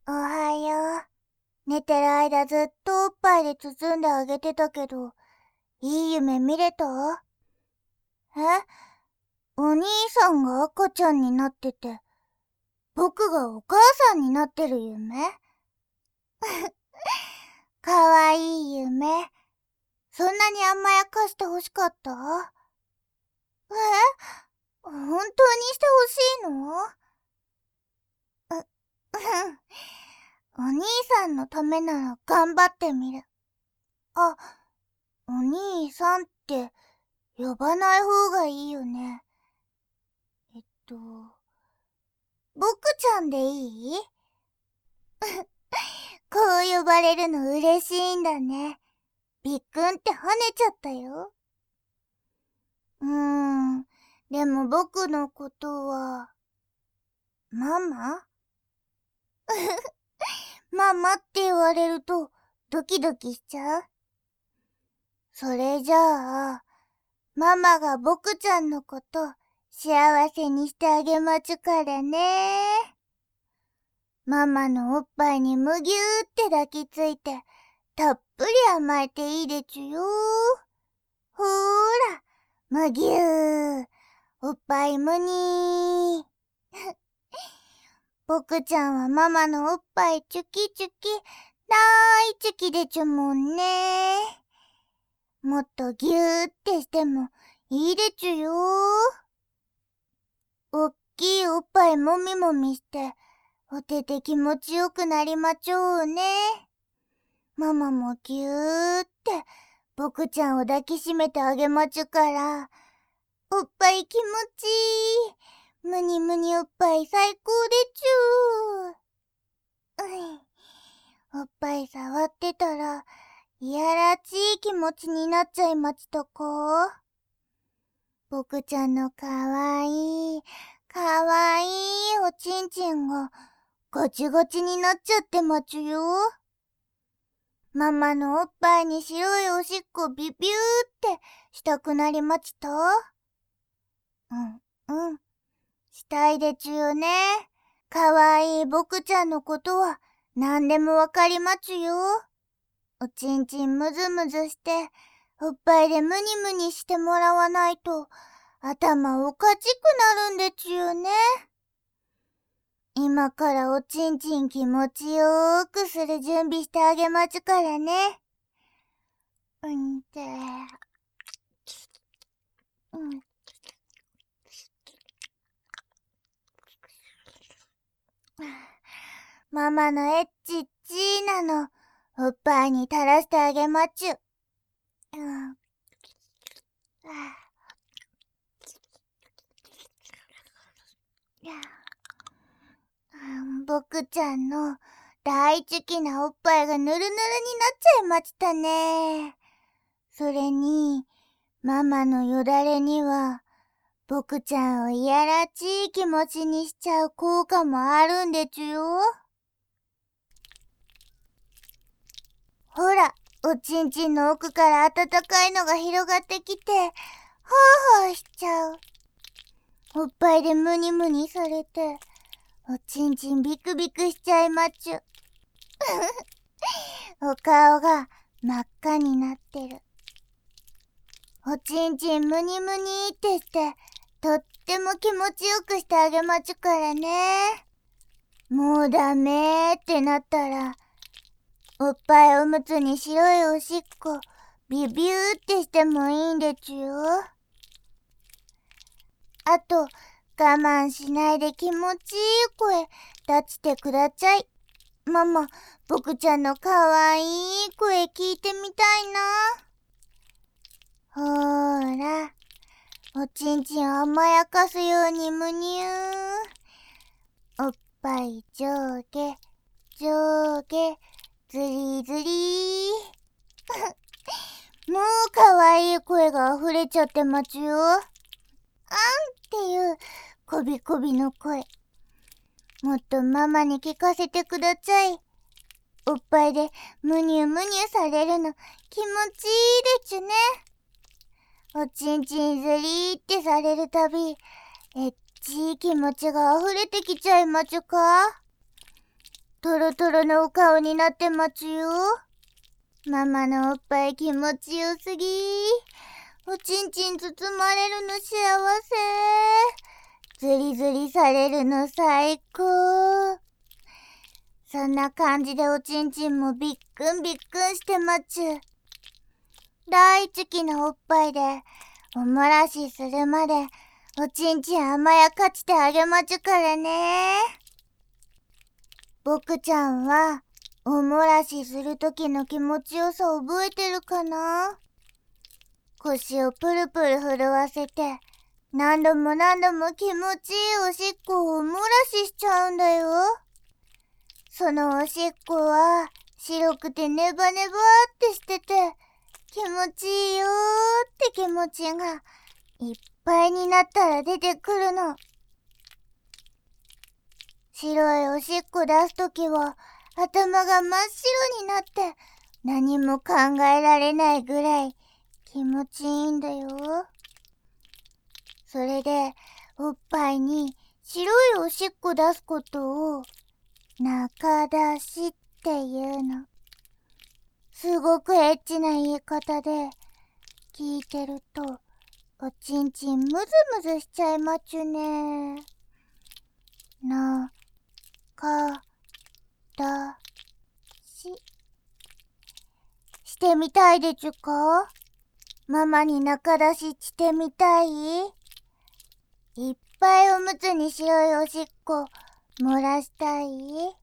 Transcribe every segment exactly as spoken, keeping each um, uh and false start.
おはよう。寝てる間ずっとおっぱいで包んであげてたけど、いい夢見れた？え？お兄さんが赤ちゃんになってて、僕がお母さんになってる夢？かわいい夢。そんなに甘やかしてほしかった？え？本当にしてほしいの？う、お兄さんのためなら頑張ってみる。あ、お兄さんって呼ばない方がいいよね。えっと、僕ちゃんでいい？こう呼ばれるの嬉しいんだね。びっくんって跳ねちゃったよ。うーん、でも僕のことは、ママ？ママって言われるとドキドキしちゃう。それじゃあ、ママが僕ちゃんのこと幸せにしてあげまちゅからね。ママのおっぱいにむぎゅーって抱きついて、たっぷり甘えていいでちゅよ。ほーら、むぎゅー、おっぱいむにー。僕ちゃんはママのおっぱいチュキチュキ、大好きでちゅもんね。もっとぎゅーってしてもいいでちゅよ。おっきいおっぱいもみもみして、おてて気持ちよくなりまちょうね。ママもぎゅーって僕ちゃんを抱きしめてあげまちゅから、おっぱい気持ちいい。むにむにおっぱい最高でちゅー。うん、おっぱい触ってたら、いやらしい気持ちになっちゃいまちとこ。僕ちゃんのかわいい、かわいいおちんちんが、ガチガチになっちゃってまちゅよ。ママのおっぱいに白いおしっこビビューってしたくなりまちた？うん、うん。したいでちゅよね。かわいい僕ちゃんのことは何でもわかりまちゅよ。おちんちんむずむずして、おっぱいでむにむにしてもらわないと頭おかしくなるんでちゅよね。今からおちんちん気持ちよーくする準備してあげまちゅからね。うんて、うん。ママのエッチッチーなの、おっぱいに垂らしてあげまちゅ。うん。僕ちゃんの大好きなおっぱいがぬるぬるになっちゃいましたね。それに、ママのよだれには、僕ちゃんをいやらしい気持ちにしちゃう効果もあるんでちゅよ。ほら、おちんちんの奥から温かいのが広がってきて、はぁはぁしちゃう。おっぱいでムニムニされて、おちんちんビクビクしちゃいまちゅ。お顔が真っ赤になってる。おちんちんムニムニってして、とっても気持ちよくしてあげまちゅからね。もうダメーってなったら、おっぱいおむつに白いおしっこ、ビビューってしてもいいんでちゅよ。あと、我慢しないで気持ちいい声出してくだちゃい。ママ、僕ちゃんのかわいい声聞いてみたいな。ほーら、おちんちん甘やかすようにむにゅー。おっぱい上下、上下、ずりずりー。もうかわいい声が溢れちゃってまちゅよ。あんっていうこびこびの声。もっとママに聞かせてください。おっぱいでむにゅむにゅされるの気持ちいいでちゅね。おちんちんずりーってされるたび、えっちい気持ちが溢れてきちゃいまちゅか。 トロトロのお顔になってまちよ。ママのおっぱい気持ちよすぎ。おちんちん包まれるの幸せ。ズリズリされるの最高。そんな感じでおちんちんもびっくんびっくんしてまちゅ。大好きなおっぱいでおもらしするまでおちんちん甘やかしてあげまちゅからね。僕ちゃんはおもらしするときの気持ちよさ覚えてるかな？腰をプルプル震わせて何度も何度も気持ちいいおしっこをおもらししちゃうんだよ。そのおしっこは白くてネバネバってしてて気持ちいいよーって気持ちがいっぱいになったら出てくるの。白いおしっこ出すときは頭が真っ白になって何も考えられないぐらい気持ちいいんだよ。それでおっぱいに白いおしっこ出すことを中出しっていうの。すごくエッチな言い方で聞いてるとおちんちんムズムズしちゃいまちゅね。なかだししてみたいでちゅか？ママに中出ししてみたい？いっぱいおむつに白いおしっこ漏らしたい？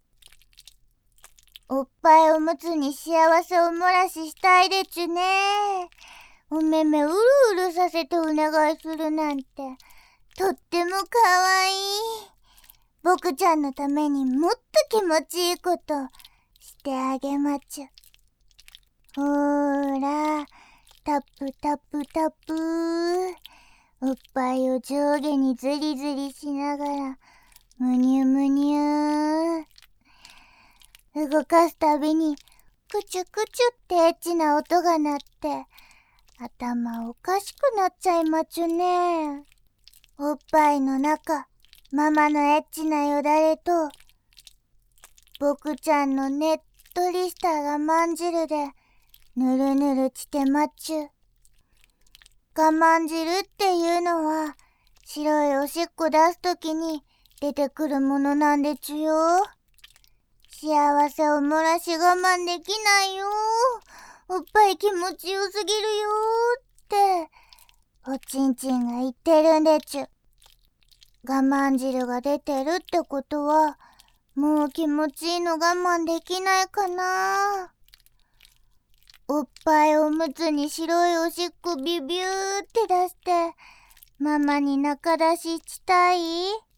おっぱいおむつに幸せおもらししたいでちゅね。おめめうるうるさせてお願いするなんてとってもかわいい。僕ちゃんのためにもっと気持ちいいことしてあげまちゅ。ほーら、タップタップタップー。おっぱいを上下にズリズリしながらむにゅむにゅー。動かすたびにクチュクチュってエッチな音が鳴って頭おかしくなっちゃいまちゅね。おっぱいの中、ママのエッチなよだれと僕ちゃんのねっとりした我慢汁でぬるぬるしてまちゅ。我慢汁っていうのは白いおしっこ出すときに出てくるものなんでちゅよ。幸せを漏らし我慢できないよ。おっぱい気持ちよすぎるよっておちんちんが言ってるんでちゅ。我慢汁が出てるってことはもう気持ちいいの我慢できないかな。おっぱいおむつに白いおしっこビュビューって出してママに中出ししたい？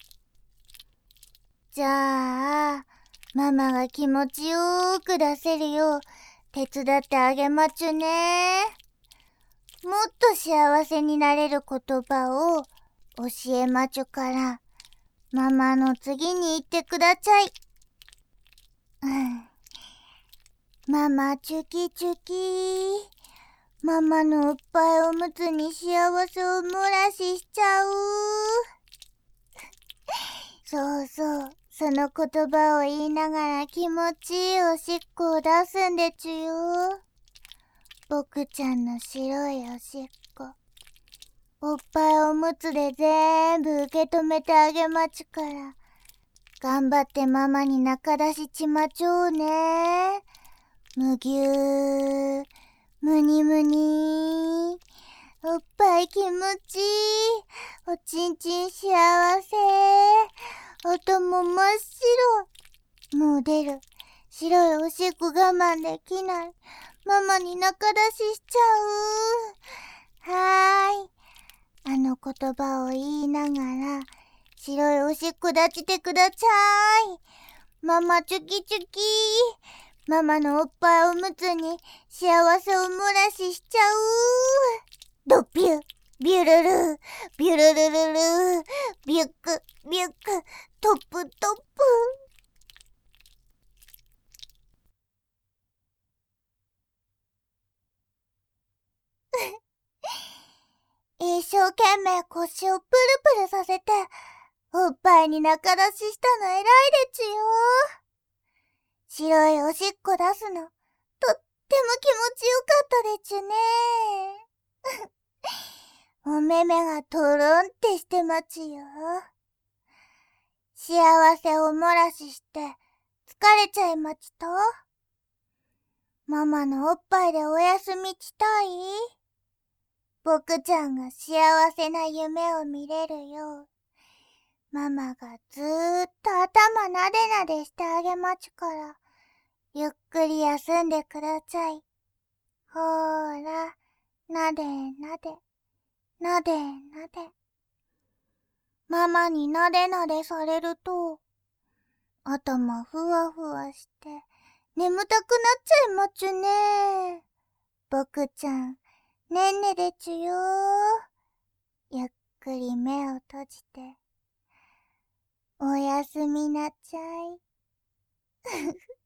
じゃあママが気持ちよーく出せるよう手伝ってあげまちゅね。もっと幸せになれる言葉を教えまちゅからママの次に言ってください。うん。ママチュキチュキー。ママのおっぱいおむつに幸せを漏らししちゃう。そうそう。その言葉を言いながら気持ちいいおしっこを出すんでちゅよ。僕ちゃんの白いおしっこ。おっぱいおむつで全部受け止めてあげまちゅから。頑張ってママに中出しちまちょうね。むぎゅー。むにむにー。おっぱい気持ちいい。おちんちん幸せ。音も真っ白。もう出る。白いおしっこ我慢できない。ママに中出ししちゃう。はーい。あの言葉を言いながら白いおしっこ出してください。ママチュキチュキー。ママのおっぱいおむつに幸せを漏らししちゃう。ドビュビュルルービュルルルルービュックビュックトップトップ。一生懸命腰をプルプルさせておっぱいに中出ししたの偉いでちゅよ。 白いおしっこ出すの、とっても気持ちよかったでちゅね。お目目がトロンってしてまちよ。幸せを漏らしして疲れちゃいまちと。ママのおっぱいでお休みちたい？僕ちゃんが幸せな夢を見れるよう、ママがずーっと頭なでなでしてあげまちゅから、ゆっくり休んでください。ほーら、なでなで、なでなで。ママになでなでされると、頭ふわふわして、眠たくなっちゃいまちゅね。僕ちゃん、ねんねでちゅよー。ゆっくり目を閉じて、おやすみなちゃい。